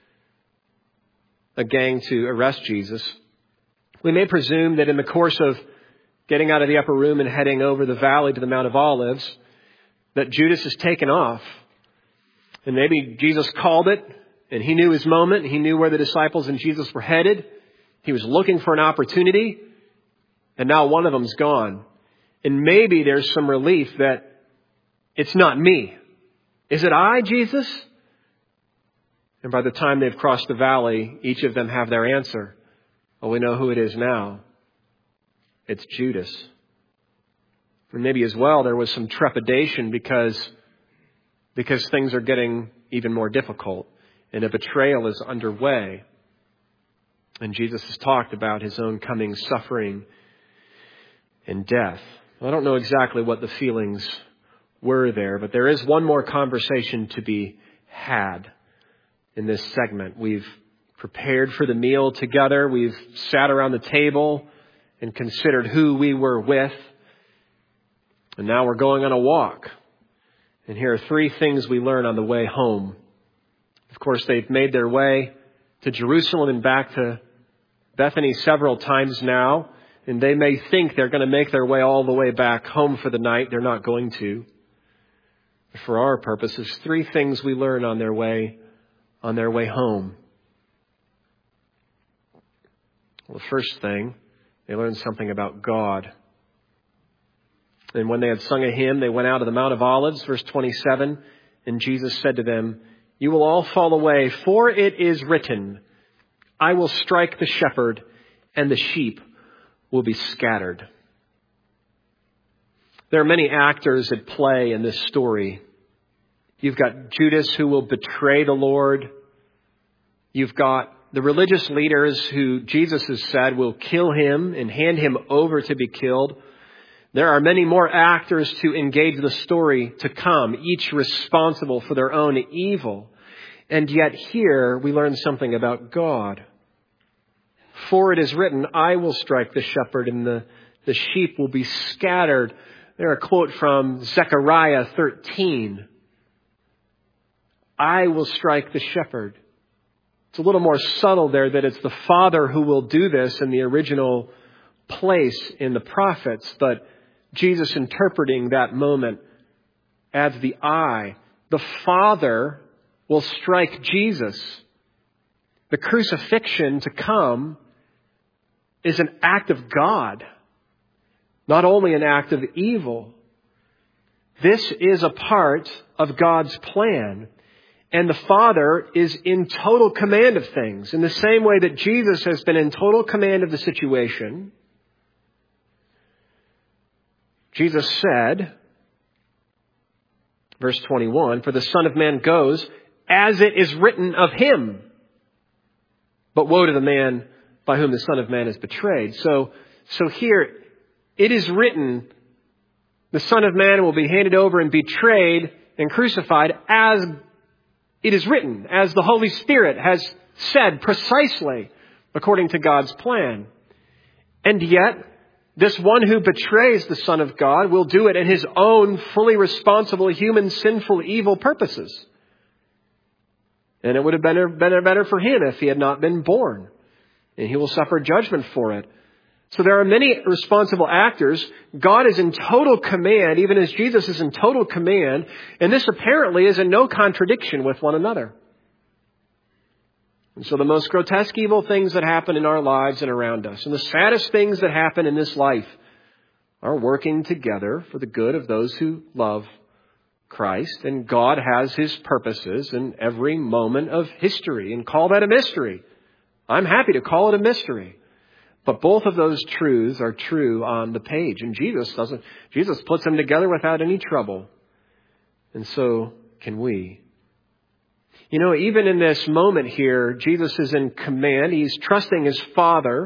a gang to arrest Jesus. We may presume that in the course of getting out of the upper room and heading over the valley to the Mount of Olives, that Judas has taken off. And maybe Jesus called it, and He knew His moment. He knew where the disciples and Jesus were headed. He was looking for an opportunity, and now one of them's gone. And maybe there's some relief that it's not me. Is it I, Jesus? And by the time they've crossed the valley, each of them have their answer. Well, we know who it is now. It's Judas. And maybe as well there was some trepidation because things are getting even more difficult and a betrayal is underway. And Jesus has talked about His own coming suffering and death. I don't know exactly what the feelings were there, but there is one more conversation to be had in this segment. We've prepared for the meal together. We've sat around the table and considered who we were with. And now we're going on a walk. And here are three things we learn on the way home. Of course, they've made their way to Jerusalem and back to Bethany several times now, and they may think they're going to make their way all the way back home for the night. They're not going to. For our purposes, 3 things we learn on their way home. Well, the first thing, they learned something about God. And when they had sung a hymn, they went out of the Mount of Olives, verse 27, and Jesus said to them, "You will all fall away, for it is written, I will strike the shepherd, and the sheep will be scattered." There are many actors at play in this story. You've got Judas, who will betray the Lord. You've got the religious leaders who Jesus has said will kill him and hand him over to be killed. There are many more actors to engage the story to come, each responsible for their own evil. And yet here we learn something about God. For it is written, I will strike the shepherd and the sheep will be scattered. There a quote from Zechariah 13. I will strike the shepherd. It's a little more subtle there that it's the Father who will do this in the original place in the prophets, but Jesus interpreting that moment adds the I. The Father will strike Jesus. The crucifixion to come is an act of God, not only an act of evil. This is a part of God's plan. And the Father is in total command of things. In the same way that Jesus has been in total command of the situation, Jesus said, verse 21, for the Son of Man goes as it is written of him. But woe to the man by whom the Son of Man is betrayed. So here it is written, the Son of Man will be handed over and betrayed and crucified as it is written, as the Holy Spirit has said precisely according to God's plan. And yet, this one who betrays the Son of God will do it in his own fully responsible human sinful evil purposes. And it would have been better for him if he had not been born. And he will suffer judgment for it. So there are many responsible actors. God is in total command, even as Jesus is in total command. And this apparently is in no contradiction with one another. And so the most grotesque evil things that happen in our lives and around us, and the saddest things that happen in this life, are working together for the good of those who love Christ. And God has his purposes in every moment of history. And call that a mystery. I'm happy to call it a mystery. But both of those truths are true on the page. And Jesus puts them together without any trouble. And so can we. You know, even in this moment here, Jesus is in command. He's trusting his Father.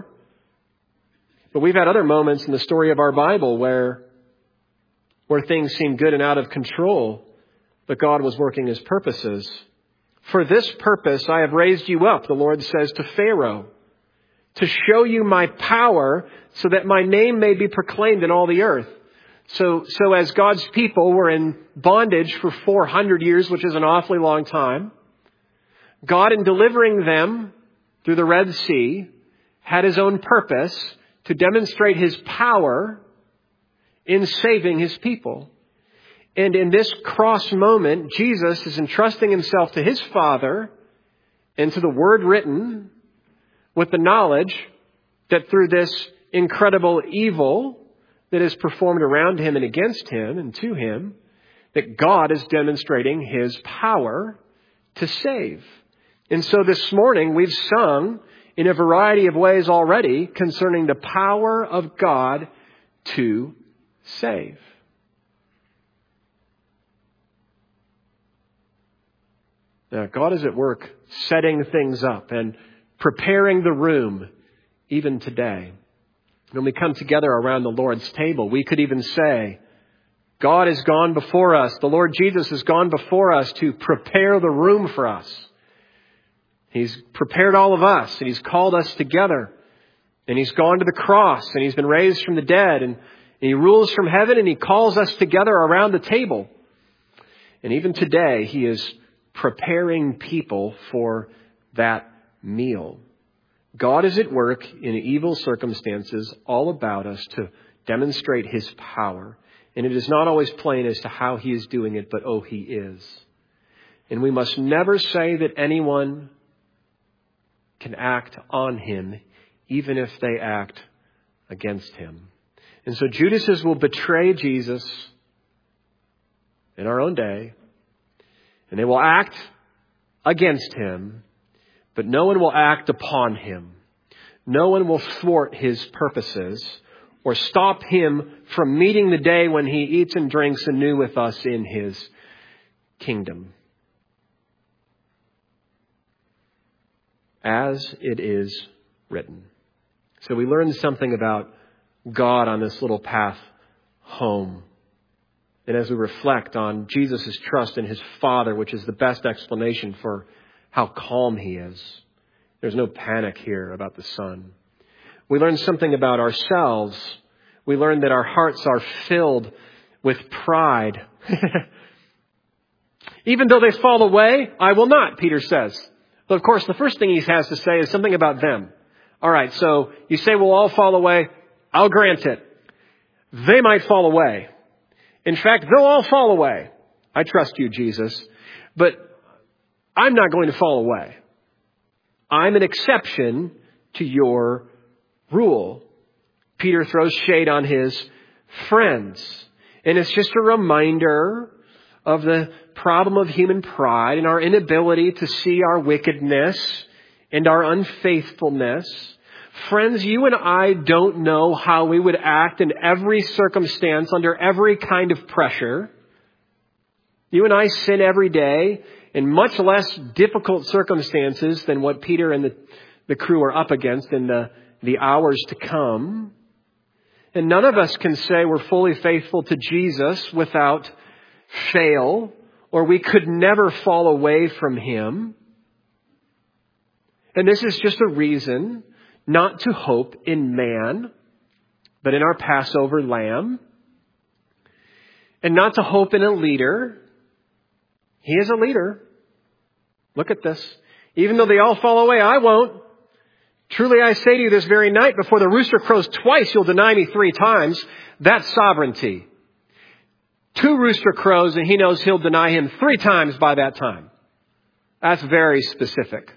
But we've had other moments in the story of our Bible where things seem good and out of control, but God was working his purposes. For this purpose I have raised you up, the Lord says to Pharaoh, to show you my power so that my name may be proclaimed in all the earth. So as God's people were in bondage for 400 years, which is an awfully long time, God, in delivering them through the Red Sea, had his own purpose to demonstrate his power in saving his people. And in this cross moment, Jesus is entrusting himself to his Father and to the Word written with the knowledge that through this incredible evil that is performed around him and against him and to him, that God is demonstrating his power to save. And so this morning we've sung in a variety of ways already concerning the power of God to save. Now, God is at work setting things up and preparing the room even today. When we come together around the Lord's table, we could even say, God has gone before us. The Lord Jesus has gone before us to prepare the room for us. He's prepared all of us, and he's called us together. And he's gone to the cross, and he's been raised from the dead, and he rules from heaven, and he calls us together around the table. And even today, he is preparing people for that meal. God is at work in evil circumstances all about us to demonstrate his power. And it is not always plain as to how he is doing it, but oh, he is. And we must never say that anyone can act on him, even if they act against him. And so Judas will betray Jesus in our own day, and they will act against him, but no one will act upon him. No one will thwart his purposes or stop him from meeting the day when he eats and drinks anew with us in his kingdom. As it is written. So we learned something about God on this little path home. And as we reflect on Jesus' trust in his Father, which is the best explanation for how calm he is. There's no panic here about the Son. We learn something about ourselves. We learn that our hearts are filled with pride. Even though they fall away, I will not, Peter says. But of course, the first thing he has to say is something about them. All right, so you say we'll all fall away. I'll grant it. They might fall away. In fact, they'll all fall away. I trust you, Jesus. But I'm not going to fall away. I'm an exception to your rule. Peter throws shade on his friends. And it's just a reminder of the problem of human pride and our inability to see our wickedness and our unfaithfulness. Friends, you and I don't know how we would act in every circumstance, under every kind of pressure. You and I sin every day in much less difficult circumstances than what Peter and the crew are up against in the hours to come. And none of us can say we're fully faithful to Jesus without fail, or we could never fall away from him. And this is just a reason not to hope in man, but in our Passover lamb. And not to hope in a leader. He is a leader. Look at this. Even though they all fall away, I won't. Truly I say to you, this very night, before the rooster crows twice, you'll deny me 3 times. That's sovereignty. 2 rooster crows and he knows he'll deny him 3 times by that time. That's very specific.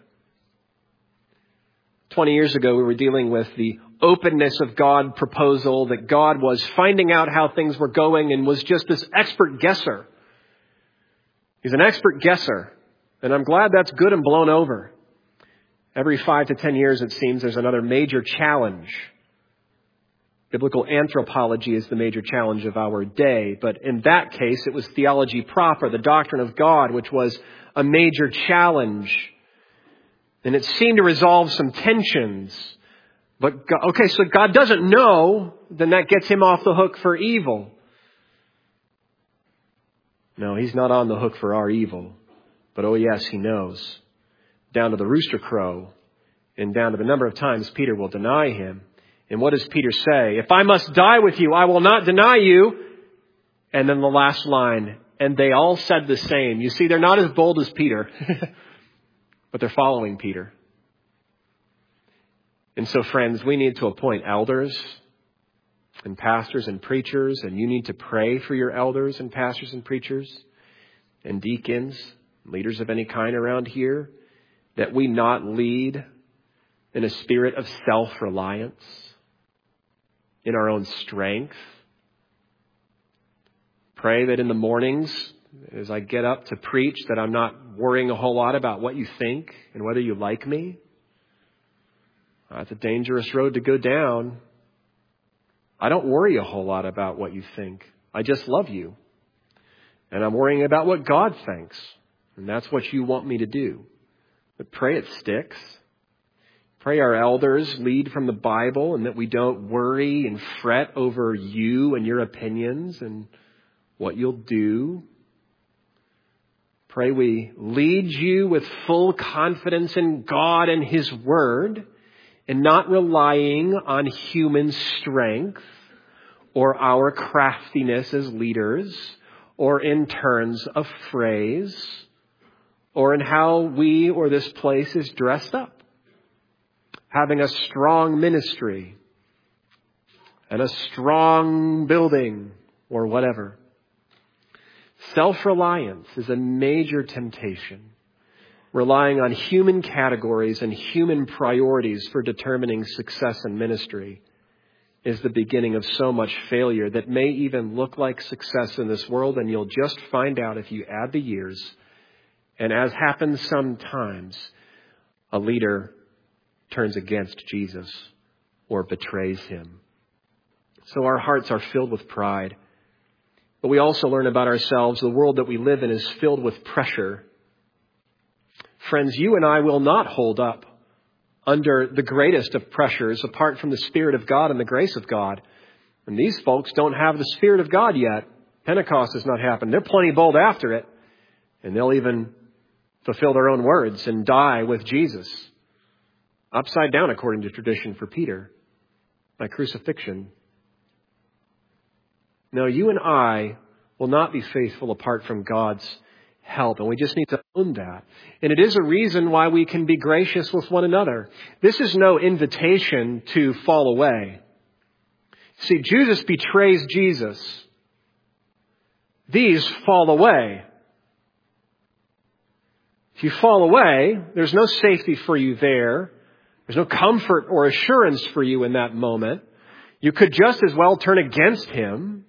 20 years ago, we were dealing with the openness of God proposal, that God was finding out how things were going and was just this expert guesser. He's an expert guesser. And I'm glad that's good and blown over. Every 5 to 10 years, it seems, there's another major challenge. Biblical anthropology is the major challenge of our day. But in that case, it was theology proper, the doctrine of God, which was a major challenge. And it seemed to resolve some tensions. But, okay, so God doesn't know, then that gets him off the hook for evil. No, he's not on the hook for our evil. But oh yes, he knows. Down to the rooster crow and down to the number of times Peter will deny him. And what does Peter say? If I must die with you, I will not deny you. And then the last line, and they all said the same. You see, they're not as bold as Peter. But they're following Peter. And so, friends, we need to appoint elders and pastors and preachers. And you need to pray for your elders and pastors and preachers and deacons, leaders of any kind around here, that we not lead in a spirit of self-reliance, in our own strength. Pray that in the mornings, as I get up to preach, that I'm not worrying a whole lot about what you think and whether you like me. That's a dangerous road to go down. I don't worry a whole lot about what you think. I just love you. And I'm worrying about what God thinks. And that's what you want me to do. But pray it sticks. Pray our elders lead from the Bible and that we don't worry and fret over you and your opinions and what you'll do. Pray we lead you with full confidence in God and his word and not relying on human strength or our craftiness as leaders or in turns of phrase or in how we or this place is dressed up. Having a strong ministry and a strong building or whatever. Self-reliance is a major temptation. Relying on human categories and human priorities for determining success in ministry is the beginning of so much failure that may even look like success in this world, and you'll just find out if you add the years. And as happens sometimes, a leader turns against Jesus or betrays him. So our hearts are filled with pride. But we also learn about ourselves. The world that we live in is filled with pressure. Friends, you and I will not hold up under the greatest of pressures apart from the Spirit of God and the grace of God. And these folks don't have the Spirit of God yet. Pentecost has not happened. They're plenty bold after it. And they'll even fulfill their own words and die with Jesus. Upside down, according to tradition, for Peter, by crucifixion. No, you and I will not be faithful apart from God's help. And we just need to own that. And it is a reason why we can be gracious with one another. This is no invitation to fall away. See, Judas betrays Jesus. These fall away. If you fall away, there's no safety for you there. There's no comfort or assurance for you in that moment. You could just as well turn against him.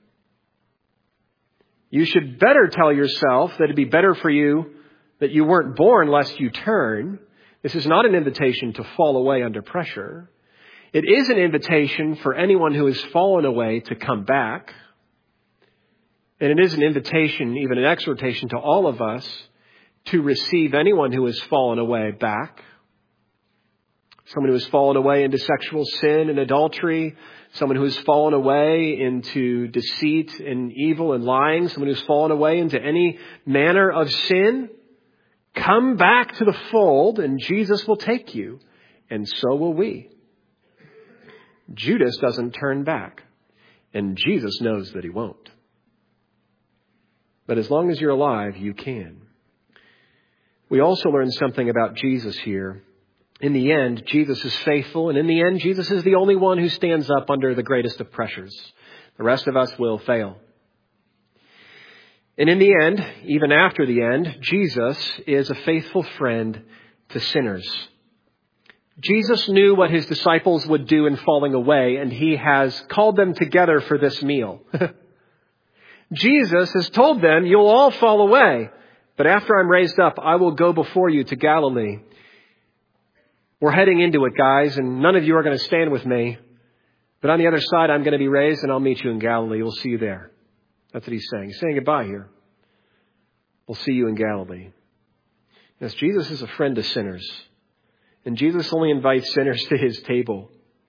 You should better tell yourself that it'd be better for you that you weren't born lest you turn. This is not an invitation to fall away under pressure. It is an invitation for anyone who has fallen away to come back. And it is an invitation, even an exhortation to all of us to receive anyone who has fallen away back. Someone who has fallen away into sexual sin and adultery. Someone who has fallen away into deceit and evil and lying. Someone who's fallen away into any manner of sin. Come back to the fold and Jesus will take you. And so will we. Judas doesn't turn back. And Jesus knows that he won't. But as long as you're alive, you can. We also learn something about Jesus here. In the end, Jesus is faithful, and in the end, Jesus is the only one who stands up under the greatest of pressures. The rest of us will fail. And in the end, even after the end, Jesus is a faithful friend to sinners. Jesus knew what his disciples would do in falling away, and he has called them together for this meal. Jesus has told them, you'll all fall away, but after I'm raised up, I will go before you to Galilee. We're heading into it, guys, and none of you are going to stand with me. But on the other side, I'm going to be raised, and I'll meet you in Galilee. We'll see you there. That's what he's saying. He's saying goodbye here. We'll see you in Galilee. Yes, Jesus is a friend to sinners. And Jesus only invites sinners to his table.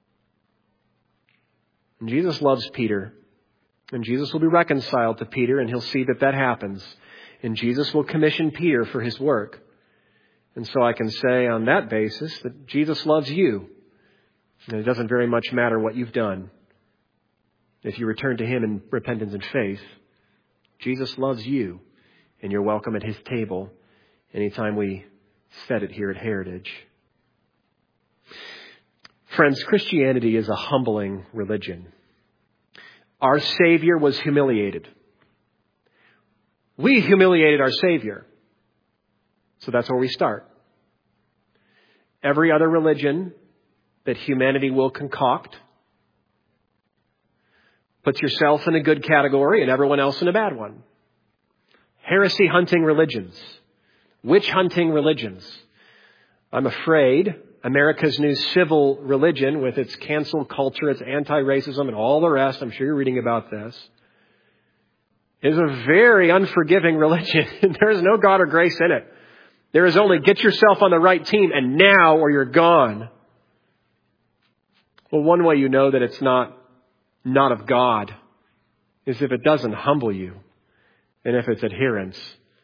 And Jesus loves Peter. And Jesus will be reconciled to Peter, and he'll see that that happens. And Jesus will commission Peter for his work. And so I can say on that basis that Jesus loves you. And it doesn't very much matter what you've done. If you return to him in repentance and faith, Jesus loves you. And you're welcome at his table anytime we set it here at Heritage. Friends, Christianity is a humbling religion. Our Savior was humiliated. We humiliated our Savior. So that's where we start. Every other religion that humanity will concoct puts yourself in a good category and everyone else in a bad one. Heresy hunting religions. Witch hunting religions. I'm afraid America's new civil religion with its cancel culture, its anti-racism and all the rest, I'm sure you're reading about this, is a very unforgiving religion. There is no God or grace in it. There is only get yourself on the right team and now or you're gone. Well, one way you know that it's not of God is if it doesn't humble you and if its adherents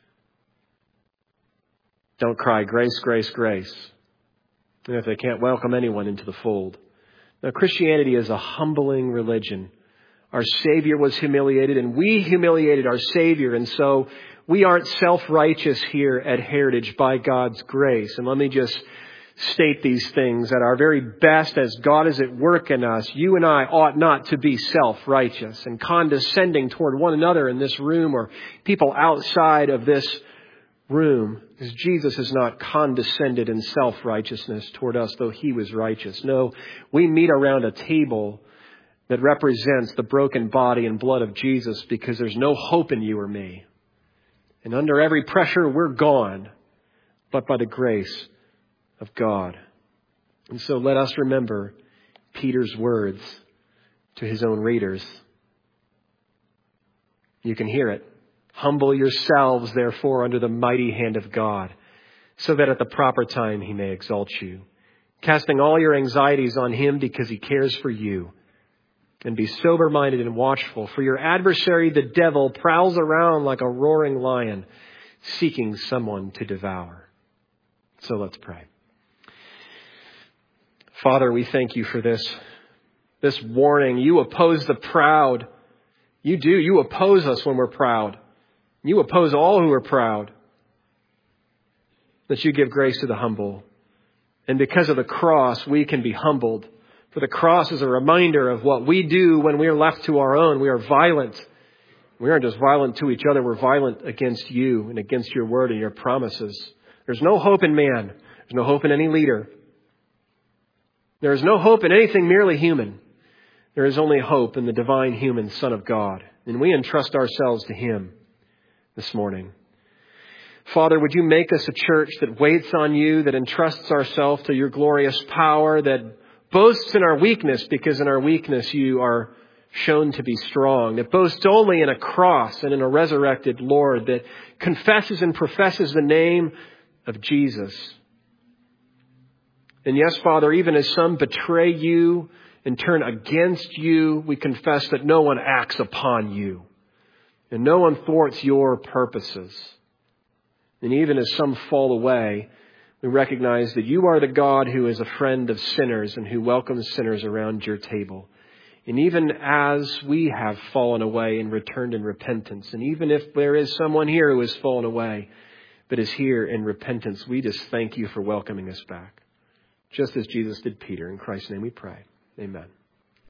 don't cry grace, grace, grace. And if they can't welcome anyone into the fold. Now, Christianity is a humbling religion. Our Savior was humiliated and we humiliated our Savior. And so we aren't self-righteous here at Heritage by God's grace. And let me just state these things. At our very best, as God is at work in us, you and I ought not to be self-righteous and condescending toward one another in this room or people outside of this room, because Jesus has not condescended in self-righteousness toward us, though he was righteous. No, we meet around a table that represents the broken body and blood of Jesus because there's no hope in you or me. And under every pressure, we're gone, but by the grace of God. And so let us remember Peter's words to his own readers. You can hear it. Humble yourselves, therefore, under the mighty hand of God, so that at the proper time he may exalt you, casting all your anxieties on him because he cares for you. And be sober-minded and watchful, for your adversary, the devil, prowls around like a roaring lion, seeking someone to devour. So let's pray. Father, we thank you for this warning. You oppose the proud. You do. You oppose us when we're proud. You oppose all who are proud. That you give grace to the humble. And because of the cross, we can be humbled. For the cross is a reminder of what we do when we are left to our own. We are violent. We aren't just violent to each other. We're violent against you and against your word and your promises. There's no hope in man. There's no hope in any leader. There is no hope in anything merely human. There is only hope in the divine human Son of God. And we entrust ourselves to him this morning. Father, would you make us a church that waits on you, that entrusts ourselves to your glorious power, that boasts in our weakness, because in our weakness you are shown to be strong, that boasts only in a cross and in a resurrected Lord, that confesses and professes the name of Jesus. And yes, Father, even as some betray you and turn against you, we confess that no one acts upon you and no one thwarts your purposes. And even as some fall away, we recognize that you are the God who is a friend of sinners and who welcomes sinners around your table. And even as we have fallen away and returned in repentance, and even if there is someone here who has fallen away but is here in repentance, we just thank you for welcoming us back. Just as Jesus did Peter. In Christ's name we pray. Amen.